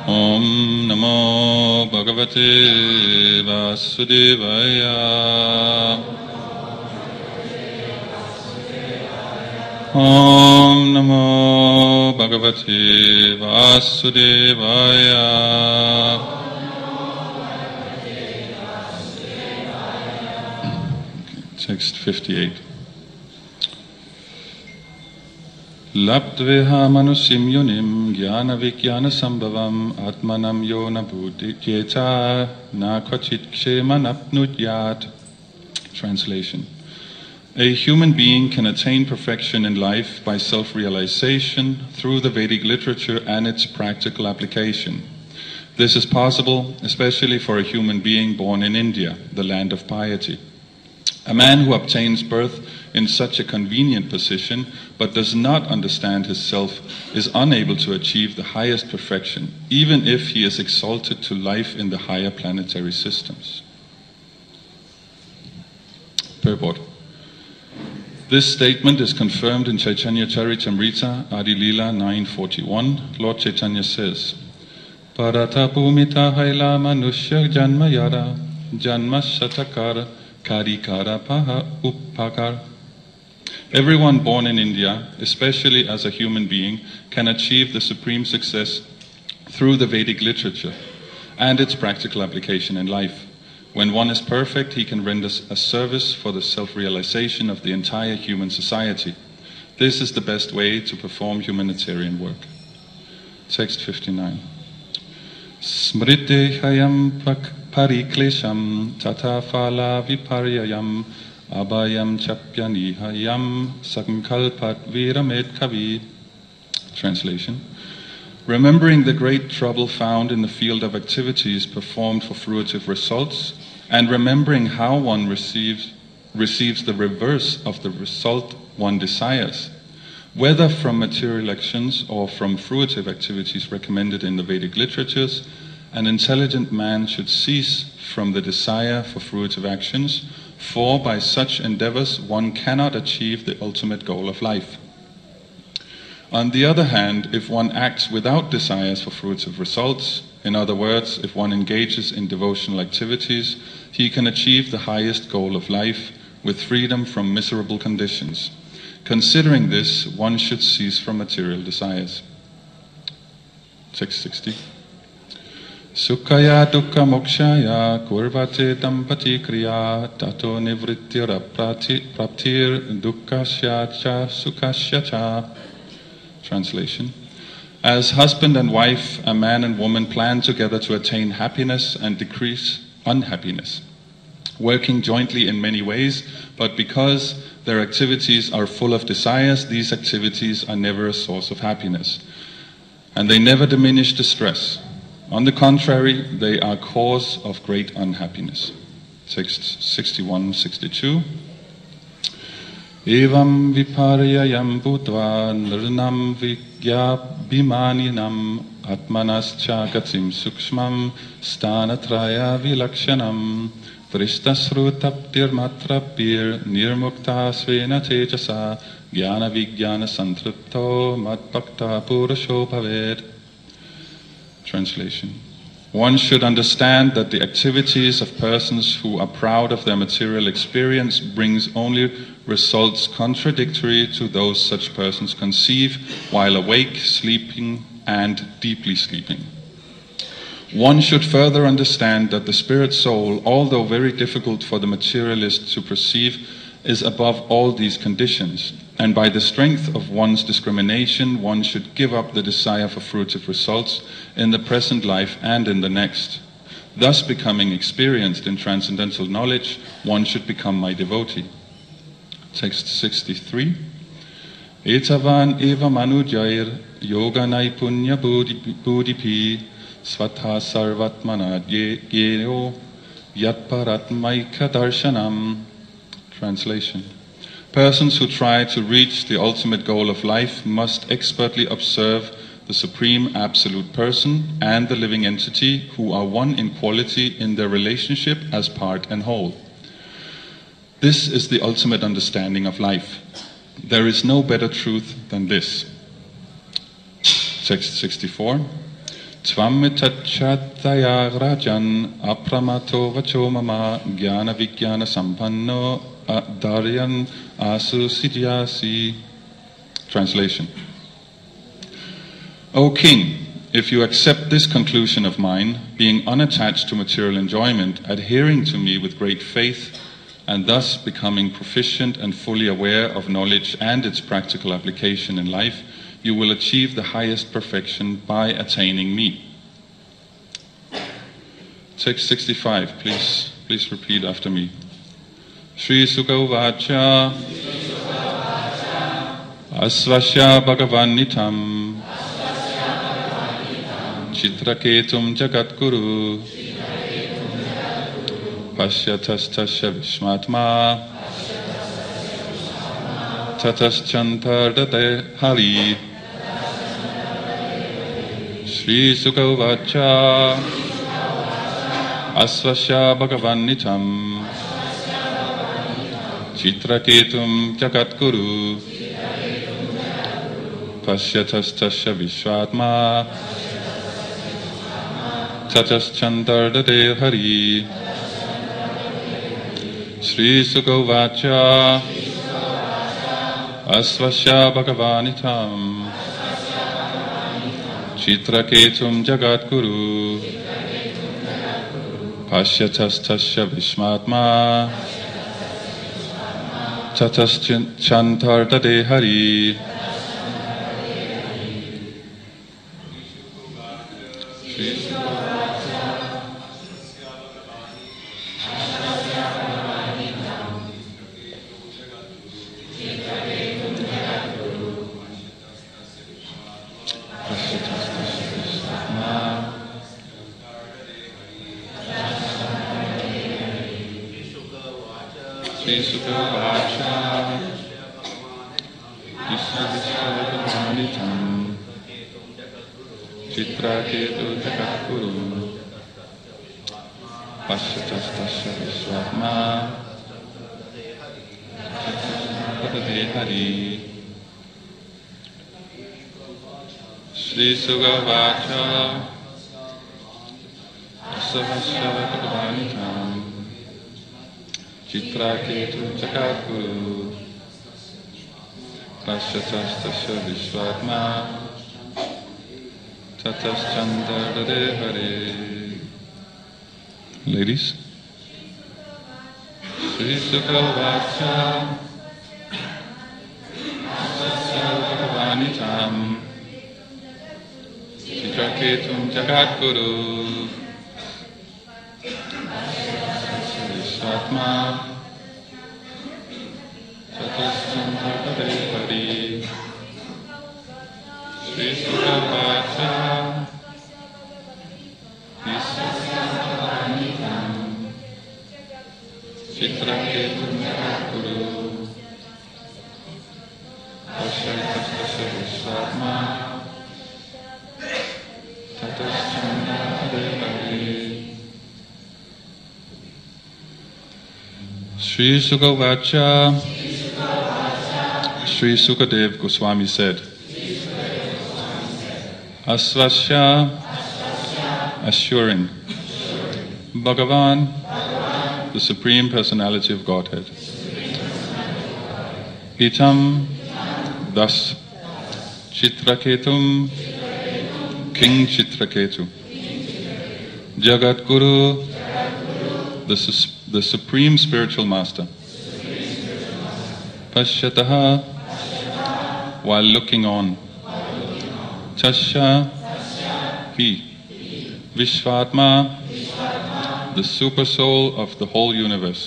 Om Namo Bhagavate Vasudevaya. Om Namo Bhagavate Vasudevaya. Text 58. Labdveha manusim yunim jnana vijnana sambhavam atmanam yona buddhikyeta na kvachit ksheman apnudyat. Translation. A human being can attain perfection in life by self-realization through the Vedic literature and its practical application. This is possible, especially for a human being born in India, the land of piety. A man who obtains birth in such a convenient position but does not understand his self is unable to achieve the highest perfection, even if he is exalted to life in the higher planetary systems. Purport. This statement is confirmed in Chaitanya Charitamrita, Adi Lila 9:41. Lord Chaitanya says, Parata Bhumita Haila Manushya Janma Yara Janma Shatakara Karikara Paha Uppakar. Everyone born in India, especially as a human being, can achieve the supreme success through the Vedic literature and its practical application in life. When one is perfect, he can render a service for the self-realization of the entire human society. This is the best way to perform humanitarian work. Text 59. Smrite hayam pariklesham tata phala viparyayam abhayam chapyanihayam sankalpat viramet kavi. Translation. Remembering the great trouble found in the field of activities performed for fruitive results, and remembering how one receives the reverse of the result one desires, whether from material actions or from fruitive activities recommended in the Vedic literatures, an intelligent man should cease from the desire for fruitive actions, for by such endeavors one cannot achieve the ultimate goal of life. On the other hand, if one acts without desires for fruitive results, in other words, if one engages in devotional activities, he can achieve the highest goal of life with freedom from miserable conditions. Considering this, one should cease from material desires. Text 60. Sukhaya dukkha mokshaya kurvate dampati kriya tato nivrityara praptir dukkhasya cha sukhasya cha. Translation. As husband and wife, a man and woman plan together to attain happiness and decrease unhappiness, working jointly in many ways, but because their activities are full of desires, these activities are never a source of happiness, and they never diminish distress. On the contrary, they are cause of great unhappiness. Text 61-62. Evam viparyayam bhutva nirnam vigyabhimaninam atmanascha gatim sukshmam stanatraya vilakshanam vrishtasrutaptirmatrapir nirmukta svena tejasa jnana vijnana santripto madbhakta purusho bhaved. Translation. One should understand that the activities of persons who are proud of their material experience brings only results contradictory to those such persons conceive while awake, sleeping, and deeply sleeping. One should further understand that the spirit soul, although very difficult for the materialist to perceive, is above all these conditions, and by the strength of one's discrimination, one should give up the desire for fruitive results in the present life and in the next. Thus, becoming experienced in transcendental knowledge, one should become my devotee. Text 63. Etavan eva manujair yoga naipunya buddhipi svatha sarvatmana gyeo yatparatmaika darshanam. Translation. Persons who try to reach the ultimate goal of life must expertly observe the Supreme Absolute Person and the living entity, who are one in quality in their relationship as part and whole. This is the ultimate understanding of life. There is no better truth than this. Text 64. Tvamitachataya rajan apramato vacho mama jnana vijnana sampanno daryan asu siddhyasi. Translation. O king, if you accept this conclusion of mine, being unattached to material enjoyment, adhering to me with great faith, and thus becoming proficient and fully aware of knowledge and its practical application in life, you will achieve the highest perfection by attaining me. Text 65, please repeat after me. Shri Sukha Uvacha Asvasya Bhagavan Nitam Chitraketum Jagadguru Pashyatastasya Vishmatma Tataschantardate Hari. Shri Sukha Uvacha Asvasya Bhagavan Nitam Chitraketum Jagadguru Pashyatastasya Vishvatma Tataschantardate Hari. Shri Sukha Uvacha Asvasya Bhagavanitam Chitraketum Jagadguru Pashyatastasya Vishmatma Tataschantardate Hari. Chitraketu Jagadguru Pashyatastasya Vishvatma Tataschantardate Hari. Shri Sukha Uvacha Asvasya Bhagavanitam Chitraketu Jagadguru Pashyatastasya Vishvatma Tataschantardate Hari. Ladies. Shri Sukha Uvacha Asvasya Bhagavanitam Chitraketum Jagadguru Pashyatastasya Vishvatma Tataschantardate Hari. Shri Sukha Uvacha Asvasya Bhagavanitam Chitraketum Jagadguru Pashyatastasya Vishvatma Tataschantardate Hari. Shri Sukha Uvacha Shri Sukadev Goswami said, Asvasya, assuring, Bhagavan, the Supreme Personality of Godhead. Itam, thus, Chitraketum, King Chitraketu. Jagadguru, the Supreme Spiritual Master. Pashyataha, while looking on. Tasya, he. Vishvatma, the super soul of the whole universe.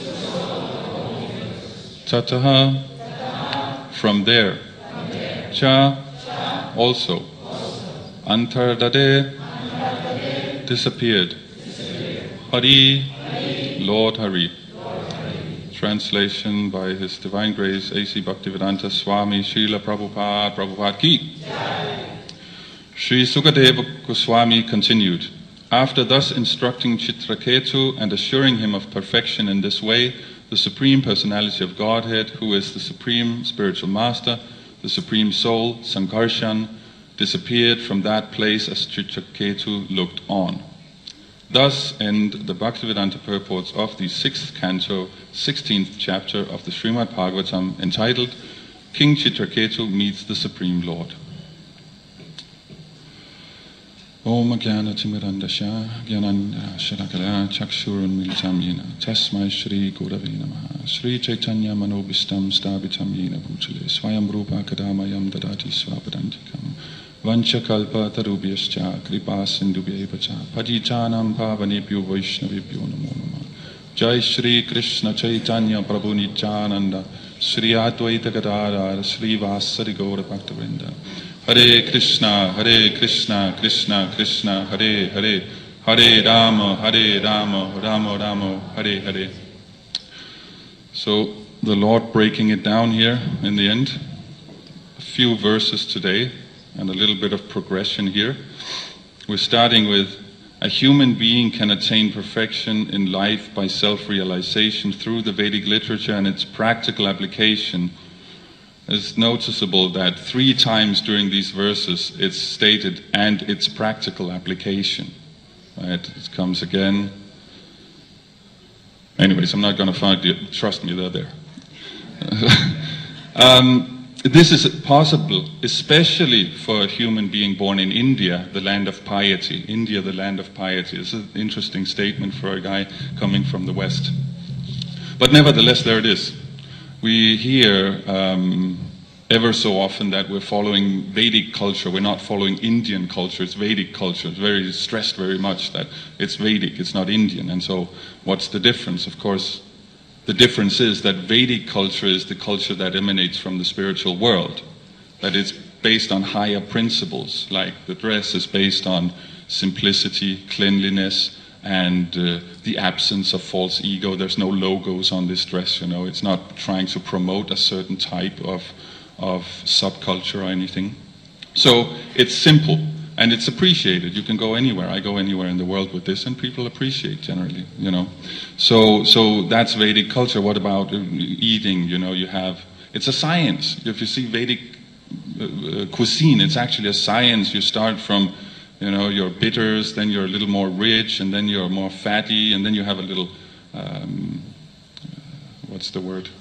Tataha, from there. Cha, also. Antardade, disappeared. Hari, Lord Hari. Translation by His Divine Grace A.C. Bhaktivedanta Swami Srila Prabhupada Ki. Sri Sukadeva Goswami continued, after thus instructing Chitraketu and assuring him of perfection in this way, the Supreme Personality of Godhead, who is the Supreme Spiritual Master, the Supreme Soul, Sankarshan, disappeared from that place as Chitraketu looked on. Thus end the Bhaktivedanta purports of the 6th canto, 16th chapter of the Srimad Bhagavatam, entitled King Chitraketu Meets the Supreme Lord. Om Jnana Timirandasya Jnananda Sharakala Chakshurun Militam Yena Tasmai Shri Gurave Namaha Shri Chaitanya Manobhistam Stabitam Yena Bhutale Swayam Rupa Kadamayam Dadati Swapadantikam Vancha Kalpa Tarubhyascha Kripa Sindhubhyevacha Patitanam Pavanebhyo Vaishnavebhyo Namo Namah. Jai Shri Krishna Chaitanya Prabhu Nityananda Shri Advaita Gadadhara Shri Vasari Gaura Bhaktavrinda. Hare Krishna, Krishna Krishna, Hare Hare, Hare Rama, Rama Rama, Hare Hare. So the Lord breaking it down here in the end. A few verses today and a little bit of progression here. We're starting with a human being can attain perfection in life by self-realization through the Vedic literature and its practical application. It's noticeable that 3 times during these verses it's stated, and its practical application. Right? It comes again. Anyways, I'm not going to find it. Trust me, they're there. This is possible, especially for a human being born in India, the land of piety. India, the land of piety. It's an interesting statement for a guy coming from the West. But nevertheless, there it is. We hear ever so often that we're following Vedic culture. We're not following Indian culture. It's Vedic culture. It's very stressed very much that it's Vedic, it's not Indian. And so what's the difference? Of course, the difference is that Vedic culture is the culture that emanates from the spiritual world. That it's based on higher principles, like the dress is based on simplicity, cleanliness, and the absence of false ego. There's no logos on this dress, you know. It's not trying to promote a certain type of subculture or anything. So it's simple and it's appreciated. You can go anywhere. I go anywhere in the world with this and people appreciate generally, you know. So that's Vedic culture. What about eating? You know, it's a science. If you see Vedic cuisine, it's actually a science. You start from, you know, your bitters, then you're a little more rich, and then you're more fatty, and then you have a little, what's the word?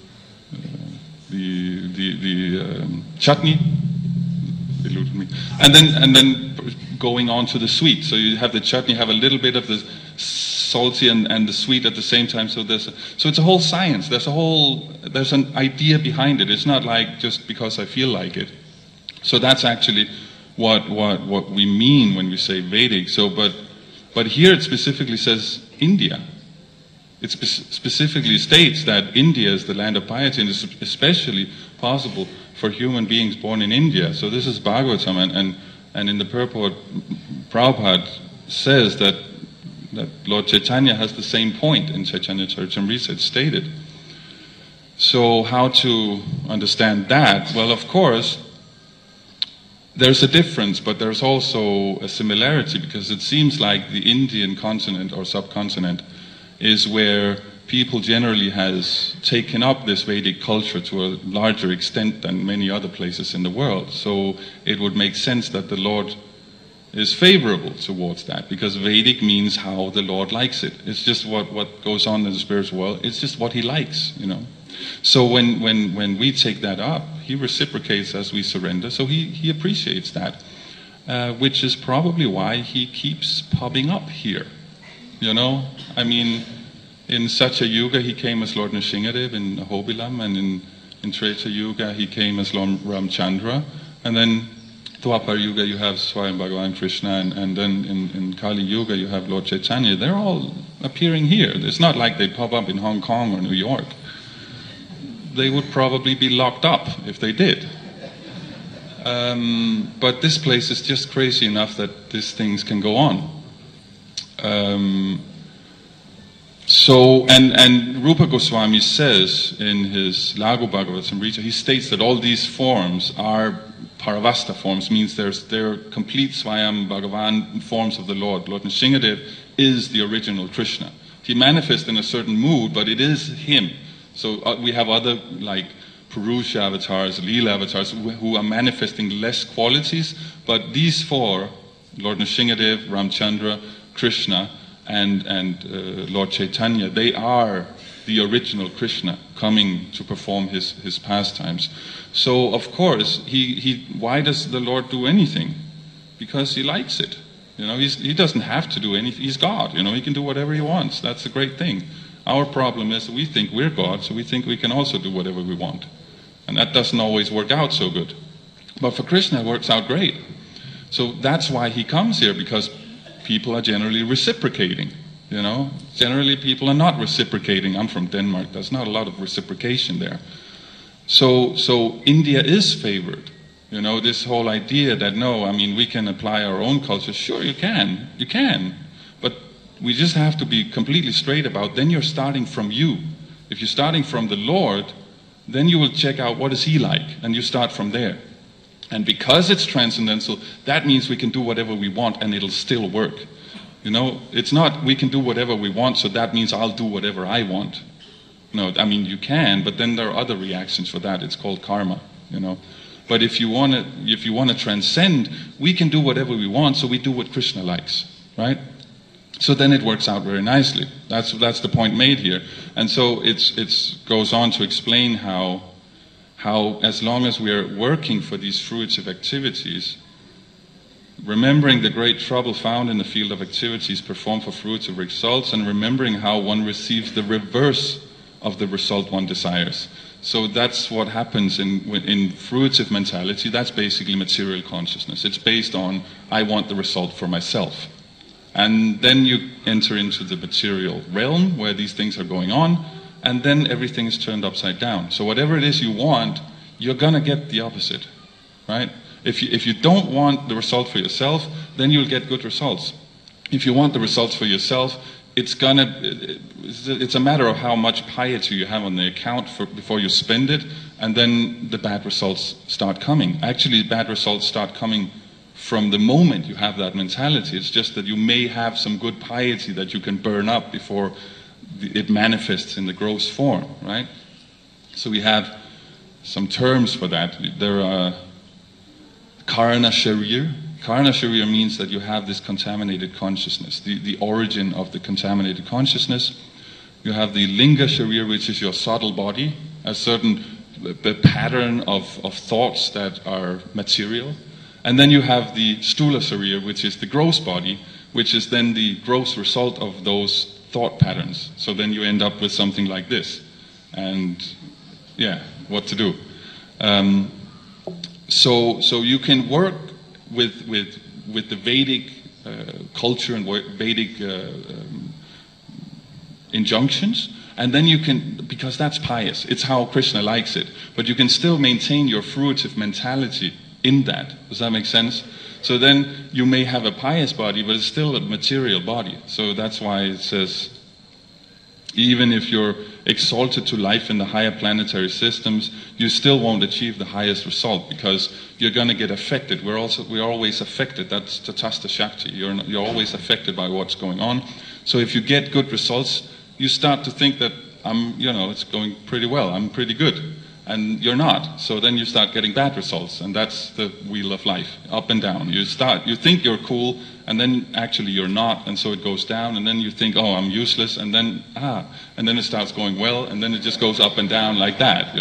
The chutney, eluded me, and then going on to the sweet. So you have the chutney, have a little bit of the salty and the sweet at the same time. So it's a whole science. There's an idea behind it. It's not like just because I feel like it. So that's actually what we mean when we say Vedic. So, but here it specifically says India. It specifically states that India is the land of piety, and it's especially possible for human beings born in India. So this is Bhagavatam, and in the purport, Prabhupada says that Lord Chaitanya has the same point in Chaitanya Charitamrita. It's stated. So how to understand that? Well, of course, there's a difference, but there's also a similarity, because it seems like the Indian continent or subcontinent is where people generally has taken up this Vedic culture to a larger extent than many other places in the world. So it would make sense that the Lord is favorable towards that, because Vedic means how the Lord likes it. It's just what goes on in the spiritual world. It's just what He likes, you know. So when we take that up, He reciprocates as we surrender. So He appreciates that, which is probably why He keeps popping up here. You know, I mean, in Satya Yuga He came as Lord Nrsingadev in Ahobilam, and in Treta Yuga He came as Lord Ramchandra, and then Dwapar Yuga you have Swayam Bhagavan Krishna, and then in Kali Yuga you have Lord Chaitanya. They're all appearing here. It's not like they pop up in Hong Kong or New York. They would probably be locked up if they did. But this place is just crazy enough that these things can go on. And Rupa Goswami says in his Laghu Bhagavatamrita, he states that all these forms are Paravasta forms, means they're complete Swayam Bhagavan forms of the Lord. Lord Nrsingadev is the original Krishna. He manifests in a certain mood, but it is Him. So we have other like Purusha avatars, Leela avatars, who are manifesting less qualities, but these four, Lord Nrsingadev, Ramchandra, Krishna, and Lord Chaitanya, they are the original Krishna coming to perform his pastimes. So of course, why does the Lord do anything? Because he likes it. He doesn't have to do anything. He's God. He can do whatever he wants. That's the great thing. Our problem is we think we're God, so we think we can also do whatever we want. And that doesn't always work out so good. But for Krishna, it works out great. So that's why he comes here, because people are generally reciprocating. Generally people are not reciprocating. I'm from Denmark. There's not a lot of reciprocation there. So India is favored. This whole idea that we can apply our own culture. Sure, you can. But we just have to be completely straight about, then you're starting from you. If you're starting from the Lord, then you will check out what is he like, and you start from there. And because it's transcendental, that means we can do whatever we want and it'll still work. It's not we can do whatever we want, so that means I'll do whatever I want. No, you can, but then there are other reactions for that. It's called karma, But if you want to transcend, we can do whatever we want, so we do what Krishna likes, right? So then it works out very nicely. That's the point made here. And so it goes on to explain how as long as we are working for these fruitive activities, remembering the great trouble found in the field of activities performed for fruitive results, and remembering how one receives the reverse of the result one desires. So that's what happens in fruitive mentality. That's basically material consciousness. It's based on, I want the result for myself. And then you enter into the material realm where these things are going on, and then everything is turned upside down. So whatever it is you want, you're going to get the opposite, right? If you don't want the result for yourself, then you'll get good results. If you want the results for yourself, it's a matter of how much piety you have on the account before you spend it, and then the bad results start coming. Actually, bad results start coming from the moment you have that mentality. It's just that you may have some good piety that you can burn up before it manifests in the gross form, right? So we have some terms for that. There are Karana Sharir. Karana Sharir means that you have this contaminated consciousness, the origin of the contaminated consciousness. You have the Linga Sharir, which is your subtle body, a certain pattern of thoughts that are material. And then you have the Stula Sharir, which is the gross body, which is then the gross result of those thought patterns. So then you end up with something like this. And what to do? So you can work with the Vedic culture and Vedic injunctions, and then you can, because that's pious, it's how Krishna likes it, but you can still maintain your fruitive mentality in that. Does that make sense? So then you may have a pious body, but it's still a material body. So that's why it says, even if you're exalted to life in the higher planetary systems, you still won't achieve the highest result, because you're going to get affected. We're always affected. That's Tatastha Shakti. You're always affected by what's going on. So if you get good results, you start to think that it's going pretty well. I'm pretty good. And you're not. So then you start getting bad results, and that's the wheel of life, up and down. You think you're cool, and then actually you're not, and so it goes down, and then you think, oh, I'm useless, and then it starts going well, and then it just goes up and down like that,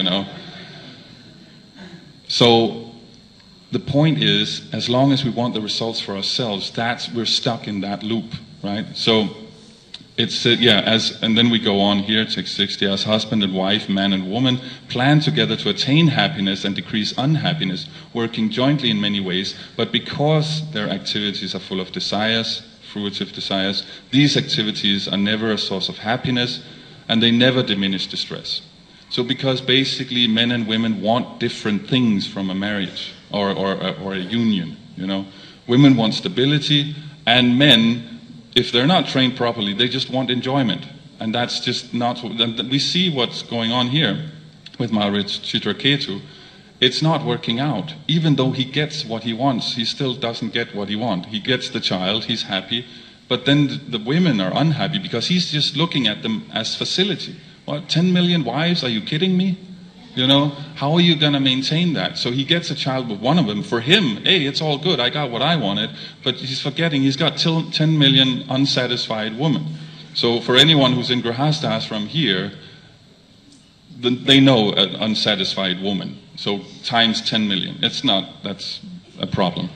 So the point is, as long as we want the results for ourselves, we're stuck in that loop, right? So it's and then we go on here, text 60, as husband and wife, man and woman, plan together to attain happiness and decrease unhappiness, working jointly in many ways, but because their activities are full of desires, fruitive desires, these activities are never a source of happiness, and they never diminish distress. So because basically men and women want different things from a marriage or a union, Women want stability, and men, if they're not trained properly, they just want enjoyment. And that's just not... We see what's going on here with Maharaj Chitraketu. It's not working out. Even though he gets what he wants, he still doesn't get what he wants. He gets the child, he's happy, but then the women are unhappy because he's just looking at them as facility. What, 10 million wives? Are you kidding me? You know, how are you going to maintain that? So he gets a child with one of them. For him, hey, it's all good. I got what I wanted. But he's forgetting he's got 10 million unsatisfied women. So for anyone who's in Grihastha ashram here, they know an unsatisfied woman. So times 10 million. That's a problem.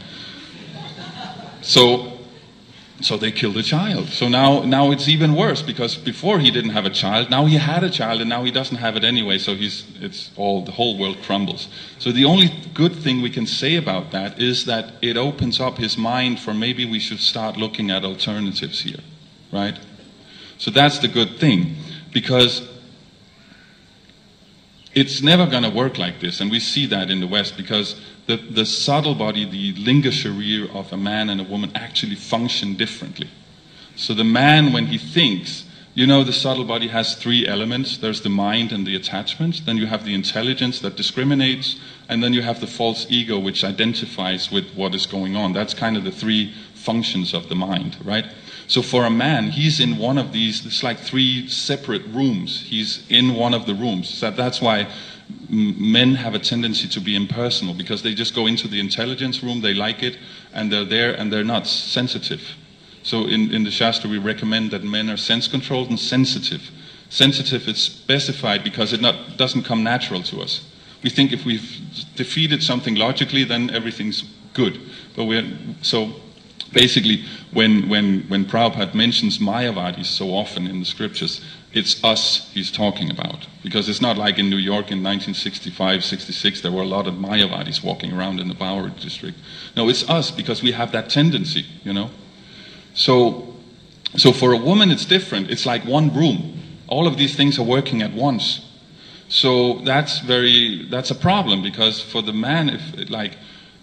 So they killed a child. So now it's even worse, because before he didn't have a child, now he had a child, and now he doesn't have it anyway. So the whole world crumbles. So the only good thing we can say about that is that it opens up his mind for maybe we should start looking at alternatives here, right? So that's the good thing, because it's never going to work like this, and we see that in the West, because the subtle body, the linga sharir of a man and a woman actually function differently. So the man, when he thinks, you know, the subtle body has 3 elements. There's the mind and the attachment, then you have the intelligence that discriminates, and then you have the false ego, which identifies with what is going on. That's kind of the 3 functions of the mind, right? So for a man, he's in one of these, it's like 3 separate rooms. He's in one of the rooms. So that's why men have a tendency to be impersonal, because they just go into the intelligence room, they like it, and they're there, and they're not sensitive. So in the Shastra, we recommend that men are sense-controlled and sensitive. Sensitive is specified because it doesn't come natural to us. We think if we've defeated something logically, then everything's good. But so basically, when Prabhupada mentions Mayavadis so often in the scriptures, it's us he's talking about. Because it's not like in New York in 1965, 66, there were a lot of Mayavadis walking around in the Bowery district. No, it's us, because we have that tendency, you know. So for a woman it's different. It's like one room. All of these things are working at once. So that's a problem, because for the man, if like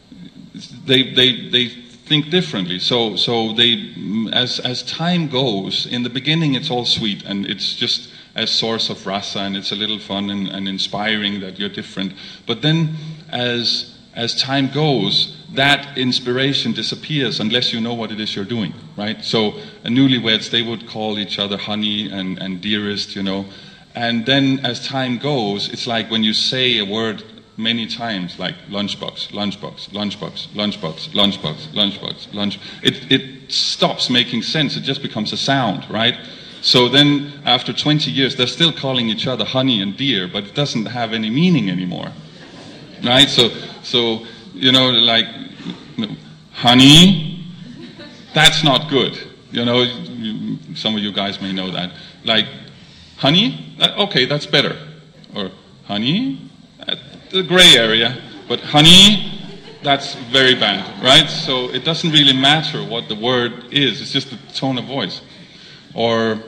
they think differently. So they, as time goes, in the beginning it's all sweet, and it's just a source of rasa, and it's a little fun and inspiring that you're different. But then as time goes, that inspiration disappears unless you know what it is you're doing, right? So newlyweds, they would call each other honey and dearest, you know. And then as time goes, it's like when you say a word many times, like lunchbox, lunchbox, lunchbox, lunchbox, lunchbox, lunchbox, lunch. It stops making sense. It just becomes a sound, right? So then after 20 years, they're still calling each other honey and dear, but it doesn't have any meaning anymore, right? So you know, like, honey, that's not good. You know, some of you guys may know that. Like, honey, okay, that's better. Or honey, the gray area. But honey, that's very bad, right? So it doesn't really matter what the word is. It's just the tone of voice. Or,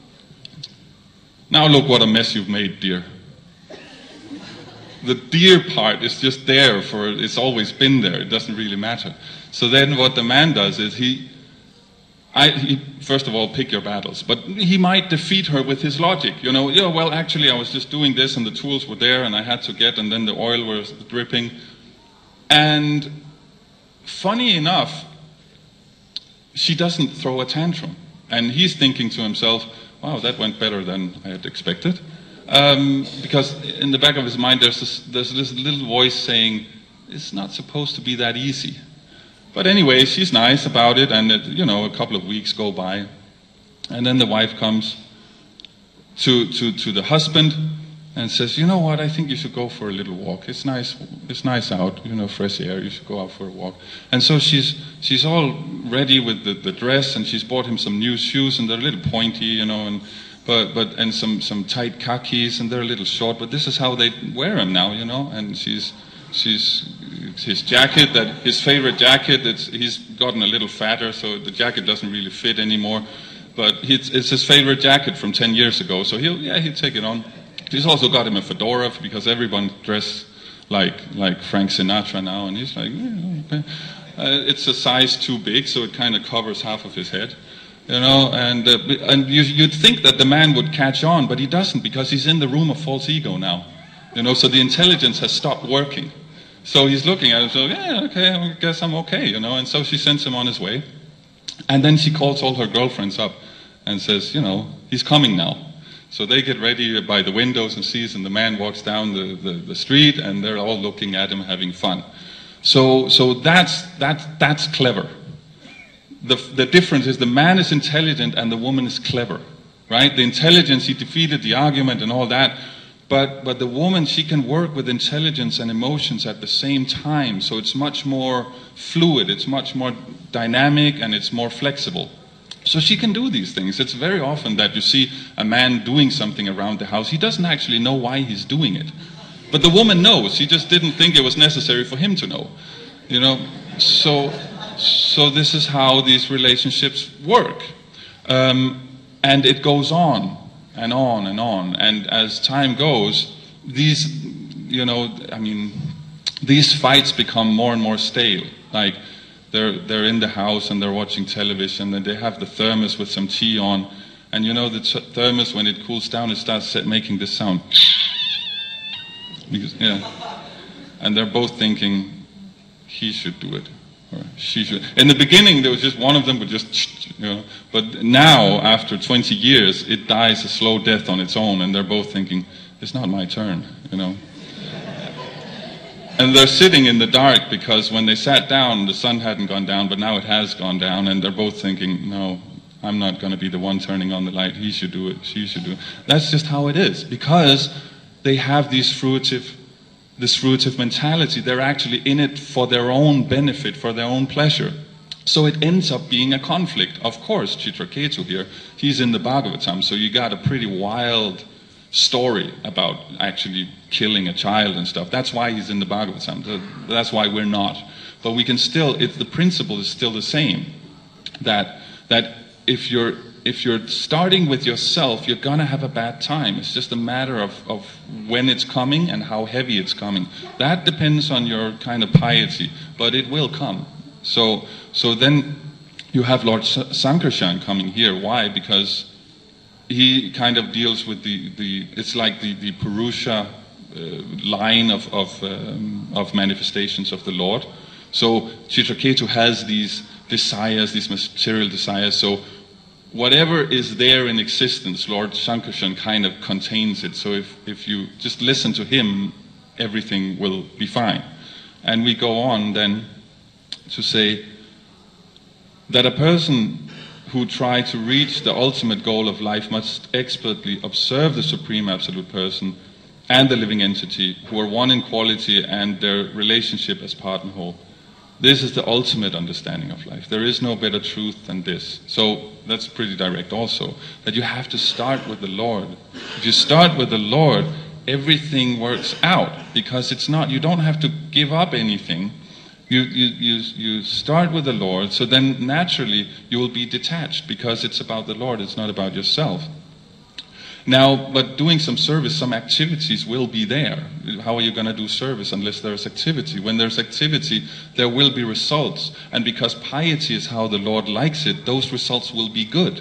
now look what a mess you've made, dear. The dear part is just there, it's always been there. It doesn't really matter. So then what the man does is he first of all, pick your battles. But he might defeat her with his logic. You know, yeah, well, actually, I was just doing this, and the tools were there, and I had to get, and then the oil was dripping. And funny enough, she doesn't throw a tantrum. And he's thinking to himself, wow, that went better than I had expected. Because in the back of his mind, there's this little voice saying, it's not supposed to be that easy. But anyway, she's nice about it, and a couple of weeks go by, and then the wife comes to the husband and says, you know what, I think you should go for a little walk. It's nice out, fresh air. You should go out for a walk. And so she's all ready with the dress, and she's bought him some new shoes, and they're a little pointy, and some tight khakis, and they're a little short. But this is how they wear them now, And she's his jacket, his favorite jacket. He's gotten a little fatter, so the jacket doesn't really fit anymore. But it's his favorite jacket from 10 years ago, so he'll take it on. He's also got him a fedora because everyone dressed like Frank Sinatra now, and he's like, yeah, it's a size too big, so it kind of covers half of his head, And you'd think that the man would catch on, but he doesn't, because he's in the room of false ego now, So the intelligence has stopped working. So he's looking at him, so yeah, okay, I guess I'm okay, And so she sends him on his way, and then she calls all her girlfriends up and says, he's coming now. So they get ready by the windows and sees, and the man walks down the street, and they're all looking at him having fun. So that's clever. The difference is the man is intelligent and the woman is clever, right? The intelligence, he defeated the argument and all that, but the woman, she can work with intelligence and emotions at the same time, so it's much more fluid, it's much more dynamic, and it's more flexible. So she can do these things. It's very often that you see a man doing something around the house. He doesn't actually know why he's doing it. But the woman knows. She just didn't think it was necessary for him to know. You know, so this is how these relationships work. And it goes on and on and on. And as time goes, these, these fights become more and more stale. Like, they're in the house and they're watching television, and they have the thermos with some tea on. And you know, the thermos, when it cools down, it starts making this sound. Because, and they're both thinking, he should do it, or she should. In the beginning, there was just one of them would just, but now, after 20 years, it dies a slow death on its own, and they're both thinking, it's not my turn, And they're sitting in the dark because when they sat down, the sun hadn't gone down, but now it has gone down, and they're both thinking, no, I'm not going to be the one turning on the light. He should do it, she should do it. That's just how it is, because they have this fruitive mentality. They're actually in it for their own benefit, for their own pleasure. So it ends up being a conflict. Of course, Chitraketu here, he's in the Bhagavatam, so you got a pretty wild story about actually killing a child and stuff. That's why he's in the Bhagavatam. That's why we're not. But we can still, the principle is still the same. That if you're starting with yourself, you're going to have a bad time. It's just a matter of when it's coming and how heavy it's coming. That depends on your kind of piety, but it will come. So then you have Lord Sankarshan coming here. Why? Because he kind of deals with it's like the Purusha line of manifestations of the Lord. So Chitraketu has these desires, these material desires. So whatever is there in existence, Lord Sankarshan kind of contains it. So if you just listen to him, everything will be fine. And we go on then to say that a person who try to reach the ultimate goal of life must expertly observe the Supreme Absolute Person and the living entity, who are one in quality and their relationship as part and whole. This is the ultimate understanding of life. There is no better truth than this. So that's pretty direct also, that you have to start with the Lord. If you start with the Lord, everything works out, because it's not, you don't have to give up anything. You start with the Lord, so then naturally you will be detached, because it's about the Lord, it's not about yourself. Now, but doing some service, some activities will be there. How are you going to do service unless there's activity? When there's activity, there will be results. And because piety is how the Lord likes it, those results will be good.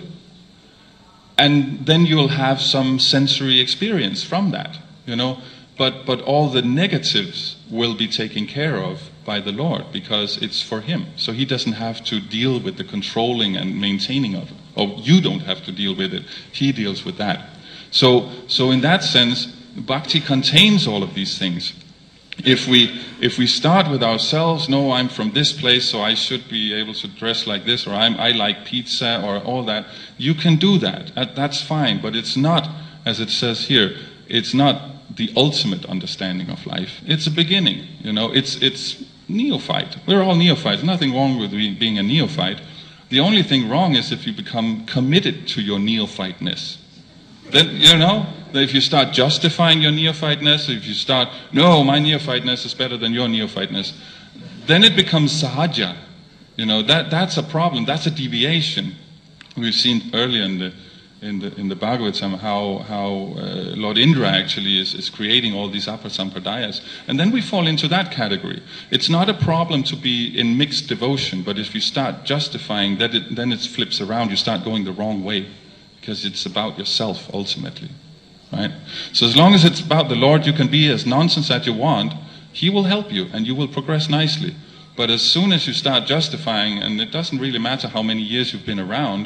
And then you'll have some sensory experience from that, But all the negatives will be taken care of by the Lord, because it's for Him. So He doesn't have to deal with the controlling and maintaining of it. Or you don't have to deal with it. He deals with that. So in that sense, Bhakti contains all of these things. If we start with ourselves, no, I'm from this place, so I should be able to dress like this, or I like pizza, or all that, you can do that. That's fine, but it's not, as it says here, it's not the ultimate understanding of life. It's a beginning, it's neophyte. We're all neophytes. Nothing wrong with being a neophyte. The only thing wrong is if you become committed to your neophyteness. Then, if you start justifying your neophyteness, if you start, no, my neophyteness is better than your neophyteness, then it becomes sahaja. That's a problem. That's a deviation. We've seen earlier in the Bhagavatam how Lord Indra actually is creating all these apasampradayas. And then we fall into that category. It's not a problem to be in mixed devotion, but if you start justifying that, then it flips around. You start going the wrong way, because it's about yourself ultimately, right? So as long as it's about the Lord, you can be as nonsense as you want. He will help you, and you will progress nicely. But as soon as you start justifying, and it doesn't really matter how many years you've been around,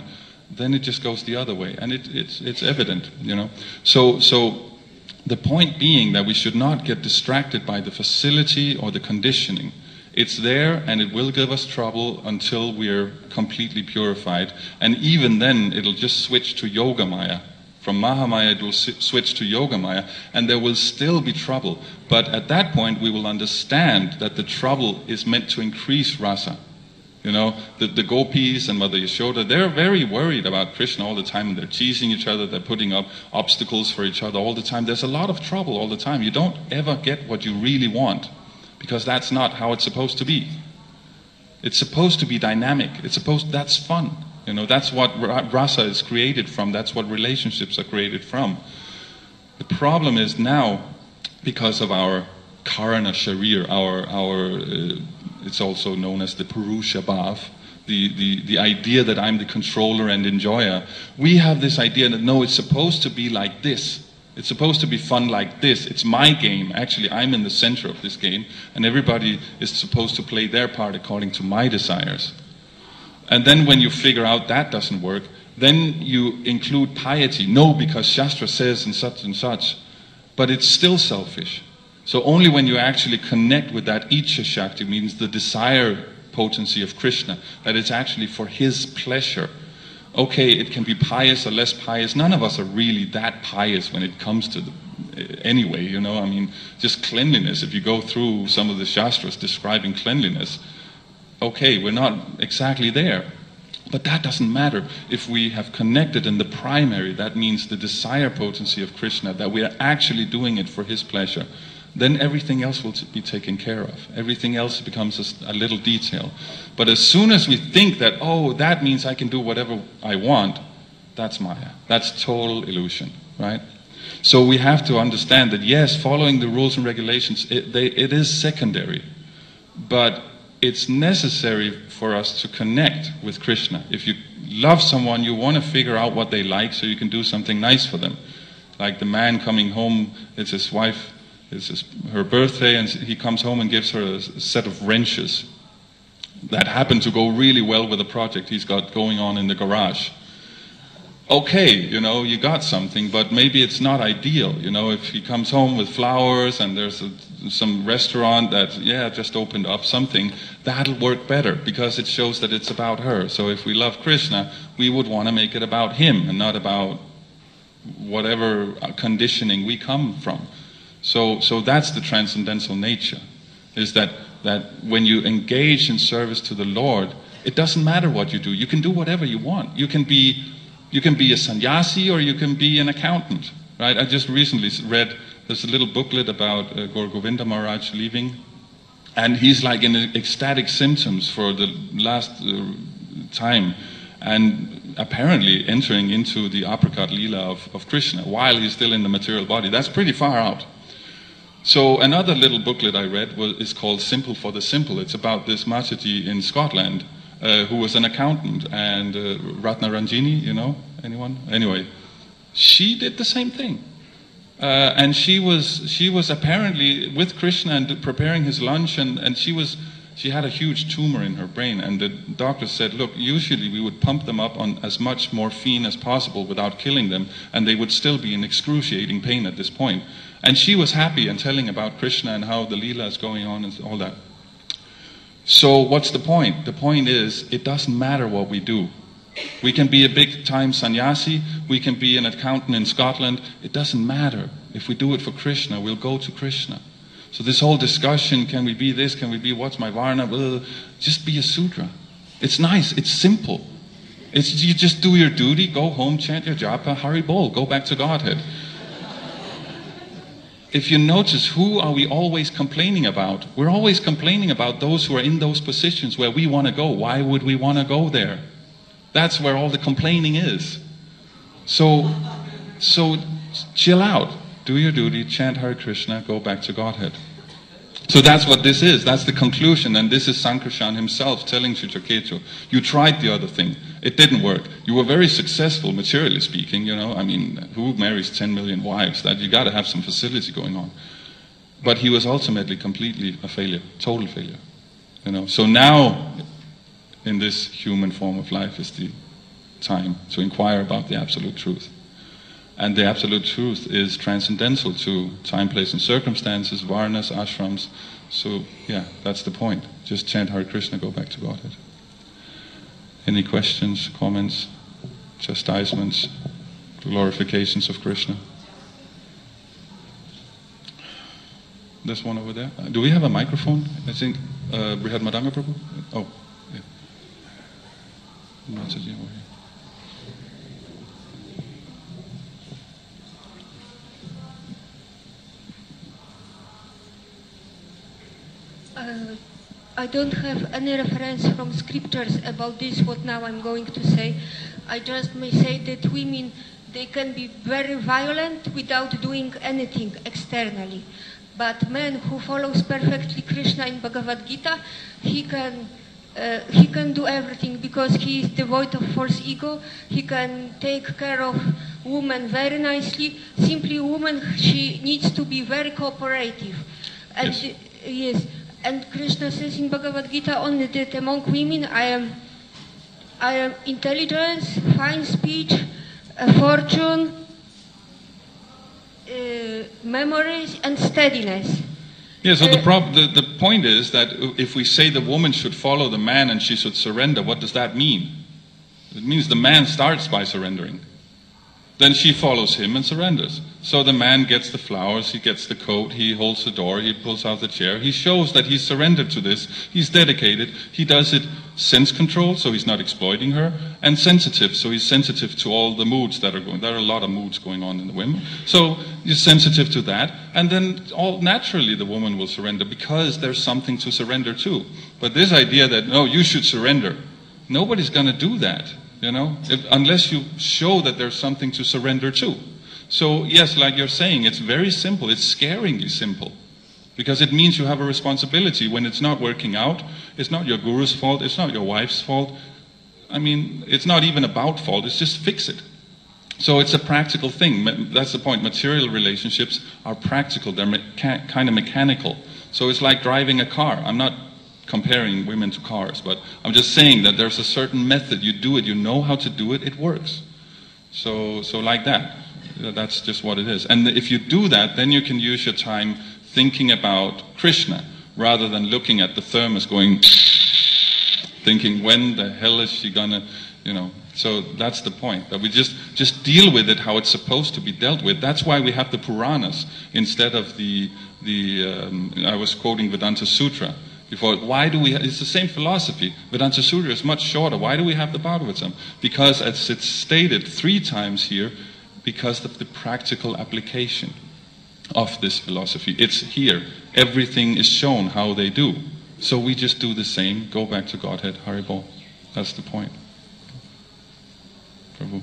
then it just goes the other way, and it's evident, you know. So the point being that we should not get distracted by the facility or the conditioning. It's there, and it will give us trouble until we're completely purified, and even then it'll just switch to Yogamaya. From Mahamaya it will switch to Yogamaya, and there will still be trouble. But at that point we will understand that the trouble is meant to increase rasa. You know, the gopis and Mother Yashoda, they're very worried about Krishna all the time, and they're teasing each other, they're putting up obstacles for each other all the time. There's a lot of trouble all the time. You don't ever get what you really want, because that's not how it's supposed to be. It's supposed to be dynamic. That's fun. You know, that's what rasa is created from. That's what relationships are created from. The problem is now, because of our karana sharir, it's also known as the Purusha Bhav, the idea that I'm the controller and enjoyer. We have this idea that no, it's supposed to be like this. It's supposed to be fun like this. It's my game. Actually, I'm in the center of this game, and everybody is supposed to play their part according to my desires. And then when you figure out that doesn't work, then you include piety. No, because Shastra says and such. But it's still selfish. So only when you actually connect with that Ichcha Shakti, means the desire potency of Krishna, that it's actually for his pleasure. Okay, it can be pious or less pious. None of us are really that pious when it comes to anyway, you know. I mean, just cleanliness. If you go through some of the Shastras describing cleanliness, okay, we're not exactly there. But that doesn't matter. If we have connected in the primary, that means the desire potency of Krishna, that we are actually doing it for his pleasure, then everything else will be taken care of. Everything else becomes a little detail. But as soon as we think that, oh, that means I can do whatever I want, that's Maya. That's total illusion, right? So we have to understand that, yes, following the rules and regulations, it is secondary. But it's necessary for us to connect with Krishna. If you love someone, you want to figure out what they like so you can do something nice for them. Like the man coming home, it's his wife, it's her birthday, and he comes home and gives her a set of wrenches that happen to go really well with a project he's got going on in the garage. Okay, you know, you got something, but maybe it's not ideal. You know, if he comes home with flowers and there's some restaurant that, just opened up something, that'll work better because it shows that it's about her. So if we love Krishna, we would want to make it about him and not about whatever conditioning we come from. So that's the transcendental nature, is that when you engage in service to the Lord, it doesn't matter what you do. You can do whatever you want. You can be a sannyasi or you can be an accountant, right? I just recently read, there's a little booklet about Gaur Govinda Maharaj leaving, and he's like in ecstatic symptoms for the last time, and apparently entering into the apricot lila of Krishna while he's still in the material body. That's pretty far out. So another little booklet I read is called Simple for the Simple. It's about this Mataji in Scotland who was an accountant, and Ratna Ranjini, you know, anyone? Anyway, she did the same thing. And she was apparently with Krishna and preparing his lunch, and she had a huge tumor in her brain, and the doctor said, look, usually we would pump them up on as much morphine as possible without killing them, and they would still be in excruciating pain at this point. And she was happy and telling about Krishna and how the Leela is going on and all that. So what's the point? The point is, it doesn't matter what we do. We can be a big-time sannyasi, we can be an accountant in Scotland, it doesn't matter. If we do it for Krishna, we'll go to Krishna. So this whole discussion, can we be this, can we be, what's my varna, just be a Sudra. It's nice, it's simple. You just do your duty, go home, chant your japa, Hari Bol, go back to Godhead. If you notice, who are we always complaining about? We're always complaining about those who are in those positions where we want to go. Why would we want to go there? That's where all the complaining is. So chill out. Do your duty, chant Hare Krishna, go back to Godhead. So that's what this is. That's the conclusion. And this is Sankarshan himself telling Chitraketu, you tried the other thing. It didn't work. You were very successful, materially speaking, you know. I mean, who marries 10 million wives? That you got to have some facility going on. But he was ultimately completely a failure, total failure. You know. So now, in this human form of life, is time to inquire about the absolute truth. And the absolute truth is transcendental to time, place, and circumstances, varnas, ashrams. So, yeah, that's the point. Just chant Hare Krishna, go back to Godhead. Any questions, comments, chastisements, glorifications of Krishna? There's one over there. Do we have a microphone? I think Brihad Madanga Prabhu? Oh, yeah. Mataji over here. I don't have any reference from scriptures about this, what now I'm going to say. I just may say that women, they can be very violent without doing anything externally. But man who follows perfectly Krishna in Bhagavad Gita, he can do everything because he is devoid of false ego. He can take care of woman very nicely. Simply woman, she needs to be very cooperative. And yes. Yes. And Krishna says in Bhagavad Gita only that among women I am intelligence, fine speech, fortune, memories, and steadiness. Yeah, so the point is that if we say the woman should follow the man and she should surrender, what does that mean? It means the man starts by surrendering. Then she follows him and surrenders. So the man gets the flowers, he gets the coat, he holds the door, he pulls out the chair. He shows that he's surrendered to this, he's dedicated, he does it sense-controlled, so he's not exploiting her, and sensitive, so he's sensitive to all the moods that are going. There are a lot of moods going on in the women. So he's sensitive to that, and then all naturally the woman will surrender because there's something to surrender to. But this idea that, no, you should surrender, nobody's going to do that. You know, unless you show that there's something to surrender to. So yes, like you're saying, it's very simple. It's scaringly simple. Because it means you have a responsibility. When it's not working out, it's not your guru's fault, it's not your wife's fault. I mean, it's not even about fault, it's just fix it. So it's a practical thing. That's the point. Material relationships are practical, they're kind of mechanical. So it's like driving a car. I'm not comparing women to cars, but I'm just saying that there's a certain method. You do it, you know how to do it, it works. So like that. That's just what it is. And if you do that, then you can use your time thinking about Krishna, rather than looking at the thermos going, thinking, when the hell is she gonna, you know. So that's the point, that we just deal with it how it's supposed to be dealt with. That's why we have the Puranas instead of I was quoting Vedanta Sutra before. Why do we? It's the same philosophy. Vedanta Sutra is much shorter. Why do we have the Bhagavatam? Because, as it's stated 3 times here, because of the practical application of this philosophy. It's here. Everything is shown how they do. So we just do the same. Go back to Godhead. Haribol. That's the point. Prabhu.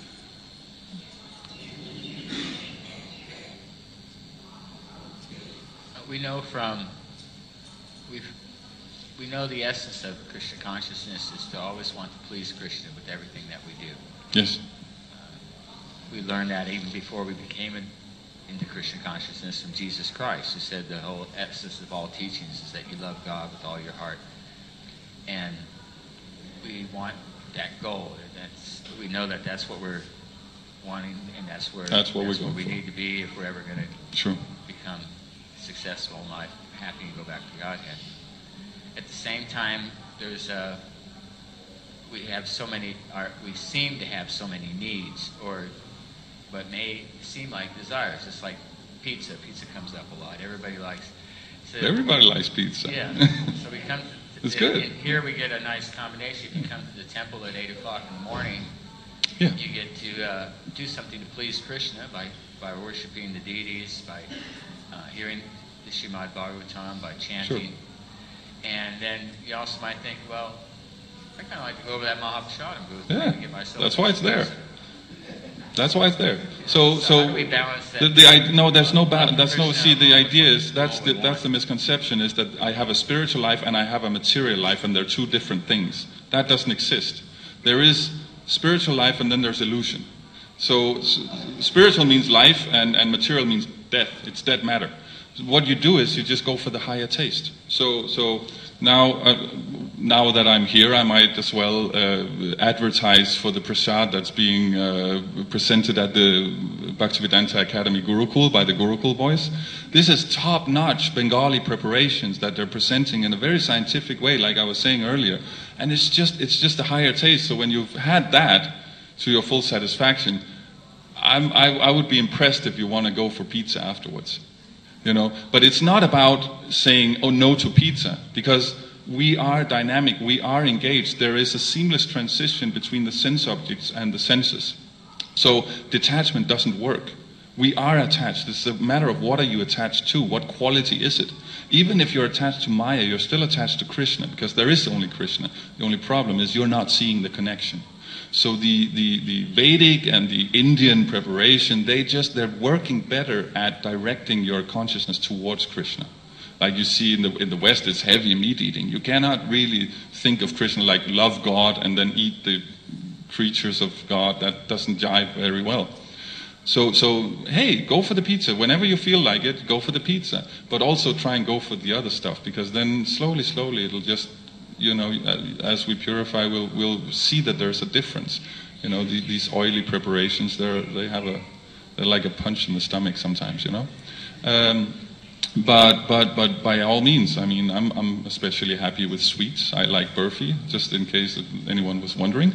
We know the essence of Krishna consciousness is to always want to please Krishna with everything that we do. Yes. We learned that even before we became into Krishna consciousness from Jesus Christ, who said the whole essence of all teachings is that you love God with all your heart. And we want that goal. We know that that's what we're wanting, and that's where we need to be if we're ever going to become successful in life, happy and go back to Godhead. At the same time, we seem to have so many needs, but may seem like desires. Just like pizza. Pizza comes up a lot. Everybody likes pizza. Yeah. So we come. It's good. Here we get a nice combination. If you come to the temple at 8 o'clock in the morning, yeah, you get to do something to please Krishna by worshiping the deities, by hearing the Srimad Bhagavatam, by chanting. Sure. And then you also might think, well, I kind of like to go over that Mahaprasadam booth and get myself. That's why it's there. That's why it's there. So how do we balance that? There's no balance. See, the idea is that's the misconception, is that I have a spiritual life and I have a material life, and they're 2 different things. That doesn't exist. There is spiritual life, and then there's illusion. So spiritual means life, and material means death. It's dead matter. what you do is you just go for the higher taste. So now that I'm here, I might as well advertise for the prasad that's being presented at the Bhaktivedanta Academy Gurukul by the Gurukul boys. This is top-notch Bengali preparations that they're presenting in a very scientific way, like I was saying earlier. And it's just a higher taste. So when you've had that to your full satisfaction, I would be impressed if you want to go for pizza afterwards. You know, but it's not about saying, oh, no to pizza, because we are dynamic, we are engaged. There is a seamless transition between the sense objects and the senses. So detachment doesn't work. We are attached. It's a matter of what are you attached to, what quality is it. Even if you're attached to Maya, you're still attached to Krishna, because there is only Krishna. The only problem is you're not seeing the connection. So the Vedic and the Indian preparation, they're working better at directing your consciousness towards Krishna. Like you see in the West, it's heavy meat eating. You cannot really think of Krishna like love God and then eat the creatures of God. That doesn't jive very well. So hey, go for the pizza. Whenever you feel like it, go for the pizza. But also try and go for the other stuff, because then slowly it'll just, you know, as we purify, we'll see that there's a difference. You know, these oily preparations, they're like a punch in the stomach sometimes, you know. But by all means, I mean, I'm especially happy with sweets. I like burfi, just in case anyone was wondering.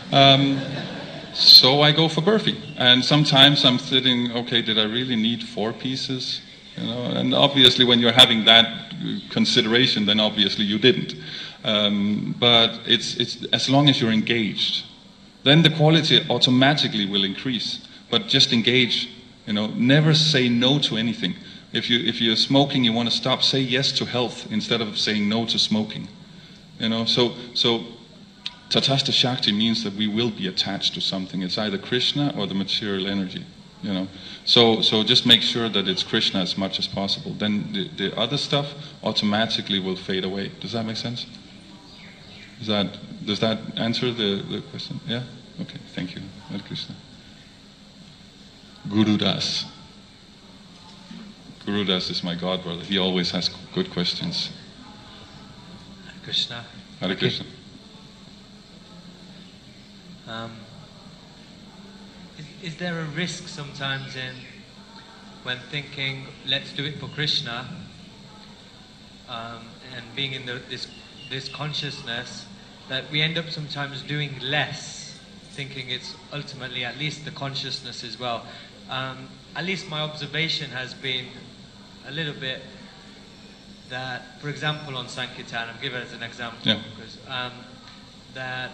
So I go for burfi. And sometimes I'm sitting, okay, did I really need 4 pieces? You know, and obviously when you're having that consideration, then obviously you didn't. But it's as long as you're engaged, then the quality automatically will increase. But just engage, you know, never say no to anything. If you're smoking, you want to stop, say yes to health instead of saying no to smoking. You know, so Tatastha Shakti means that we will be attached to something. It's either Krishna or the material energy. You know, so just make sure that it's Krishna as much as possible. Then the other stuff automatically will fade away. Does that make sense? Does that answer the question? Yeah? Okay, thank you. Hare Krishna. Guru Das. Guru Das is my god brother. He always has good questions. Hare Krishna. Hare Krishna. Is there a risk sometimes when thinking, let's do it for Krishna, and being in this consciousness, that we end up sometimes doing less, thinking it's ultimately at least the consciousness as well? At least my observation has been a little bit that, for example, on Sankirtan, I'll give it as an example, because that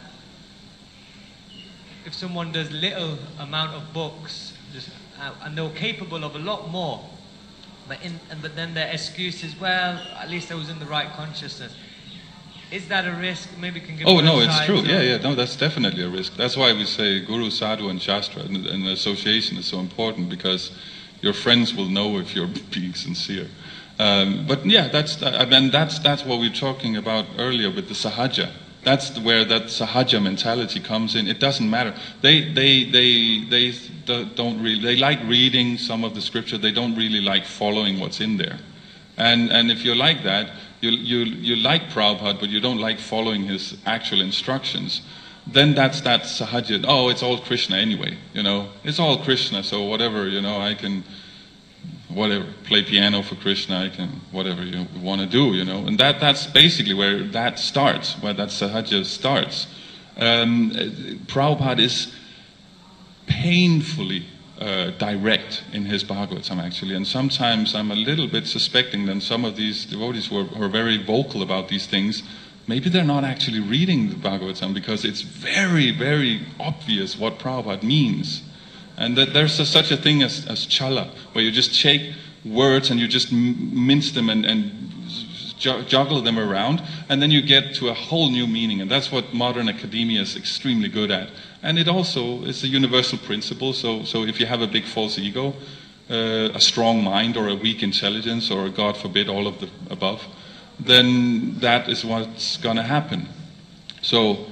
if someone does little amount of books, and they're capable of a lot more, but then their excuse is, well, at least I was in the right consciousness. Is that a risk? Maybe you can give. Oh no, it's true. Yeah, no, that's definitely a risk. That's why we say Guru, Sadhu, and Shastra, and association is so important, because your friends will know if you're being sincere. But yeah, that's what we were talking about earlier with the Sahaja. That's where that Sahaja mentality comes in. It doesn't matter. They don't really. They like reading some of the scripture. They don't really like following what's in there. And if you're like that, you like Prabhupada, but you don't like following his actual instructions, then that's that Sahaja. Oh, it's all Krishna anyway. You know, it's all Krishna. So whatever, you know, I can. Whatever, play piano for Krishna, I can, whatever you want to do, you know. And that's basically where that starts, where that Sahaja starts. Prabhupada is painfully direct in his Bhagavatam, actually. And sometimes I'm a little bit suspecting that some of these devotees who are very vocal about these things, maybe they're not actually reading the Bhagavatam, because it's very, very obvious what Prabhupada means. And that there's such a thing as chala, where you just take words and you just mince them and juggle them around, and then you get to a whole new meaning. And that's what modern academia is extremely good at. And it also is a universal principle. So if you have a big false ego, a strong mind, or a weak intelligence, or God forbid all of the above, then that is what's going to happen. So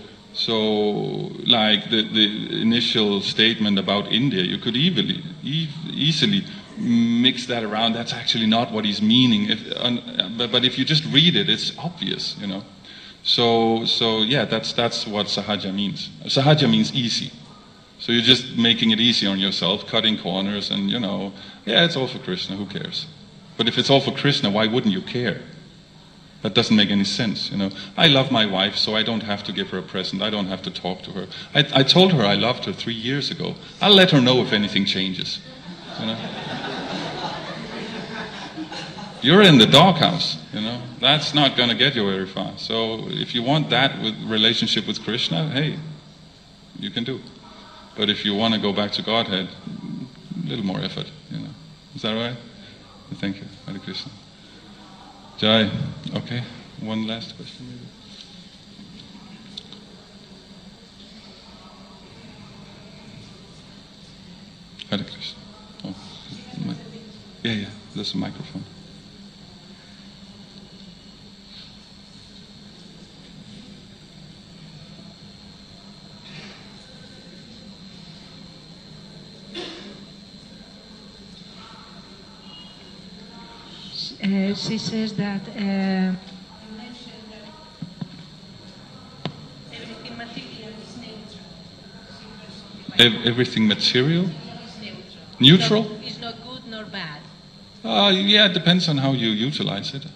like the initial statement about India, you could easily mix that around, that's actually not what he's meaning. But if you just read it, it's obvious, you know. So yeah, that's what sahaja means. Sahaja means easy. So you're just making it easy on yourself, cutting corners, and, you know, yeah, it's all for Krishna, who cares? But if it's all for Krishna, why wouldn't you care? That doesn't make any sense, you know. I love my wife, so I don't have to give her a present. I don't have to talk to her. I told her I loved her 3 years ago. I'll let her know if anything changes, you know. You're in the doghouse, you know. That's not going to get you very far. So if you want that relationship with Krishna, hey, you can do. But if you want to go back to Godhead, a little more effort, you know. Is that right? Thank you. Hare Krishna. Jai. Okay. One last question, maybe. Hare Krishna. Oh. Yeah. There's a microphone. She says that everything material is neutral. Everything material? Neutral? It's not good nor bad. Yeah, it depends on how you utilize it.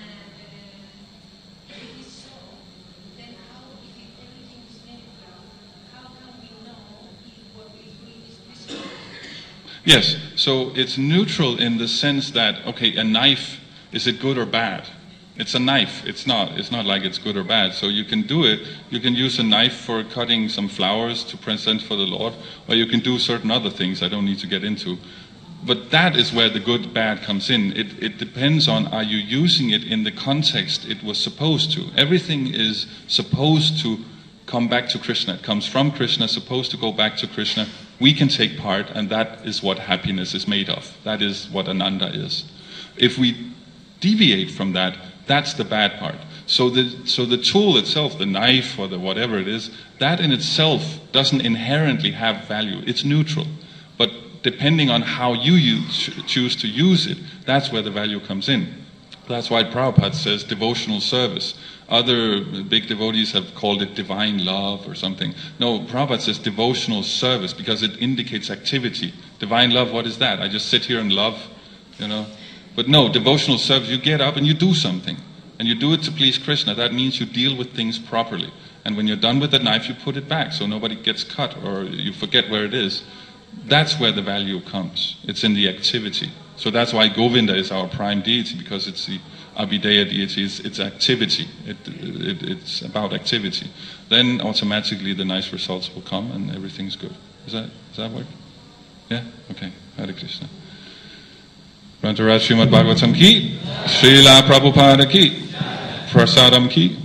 If it is so, then how, if everything is neutral, how can we know if what we're doing is physical? Yes, so it's neutral in the sense that, okay, a knife, is it good or bad? It's a knife. It's not like it's good or bad. So you can do it. You can use a knife for cutting some flowers to present for the Lord, or you can do certain other things I don't need to get into. But that is where the good, bad comes in. It depends on, are you using it in the context it was supposed to? Everything is supposed to come back to Krishna. It comes from Krishna, supposed to go back to Krishna. We can take part, and that is what happiness is made of. That is what Ananda is. If we deviate from that, that's the bad part. So the tool itself, the knife or the whatever it is, that in itself doesn't inherently have value. It's neutral. But depending on how you choose to use it, that's where the value comes in. That's why Prabhupada says devotional service. Other big devotees have called it divine love or something. No, Prabhupada says devotional service because it indicates activity. Divine love, what is that? I just sit here and love, you know. But no, devotional service, you get up and you do something. And you do it to please Krishna. That means you deal with things properly. And when you're done with the knife, you put it back so nobody gets cut or you forget where it is. That's where the value comes. It's in the activity. So that's why Govinda is our prime deity, because it's the Abhideya deity. It's activity. It's about activity. Then automatically the nice results will come and everything's good. Does that work? Yeah? Okay. Hare Krishna. Grantaraj Srimad Bhagavatam ki, Srila Prabhupada ki, Prasadam ki.